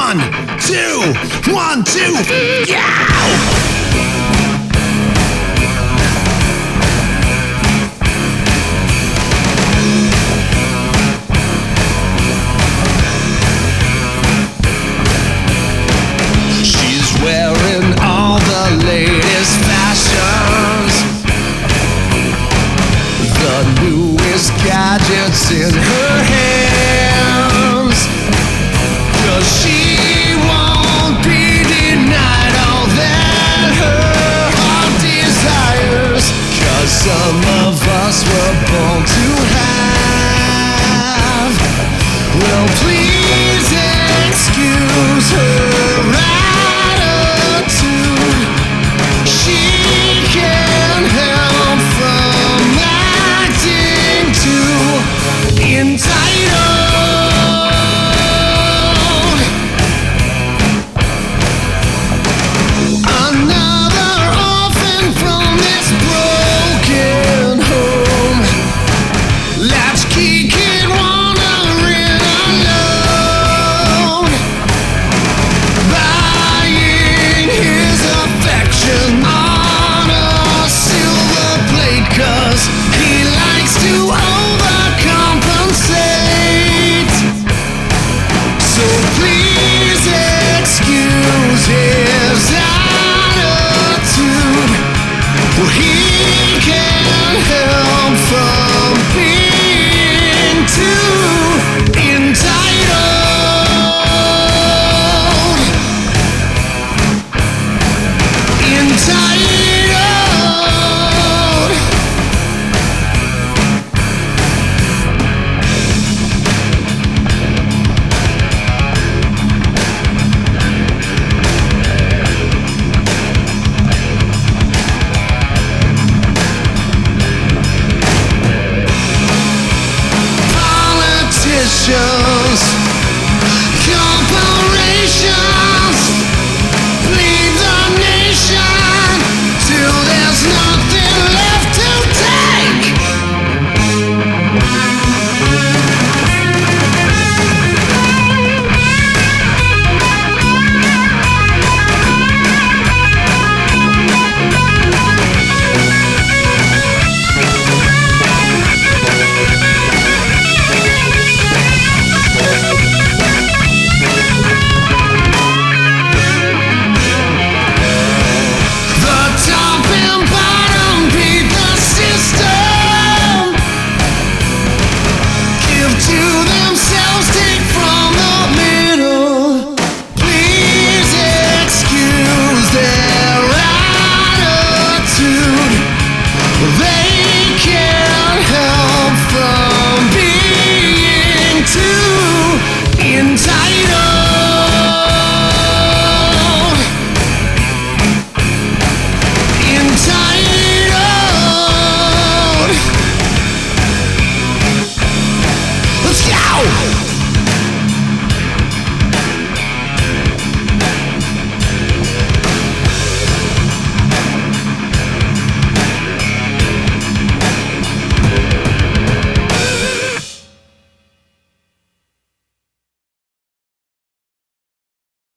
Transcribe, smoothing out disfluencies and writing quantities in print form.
1, 2, 1, 2, yeah! Wearing all the latest fashions, the newest gadgets in her hands, 'cause she won't be denied all that her heart desires, 'cause some of us were born to have. Well, please excuse her he can't help from being too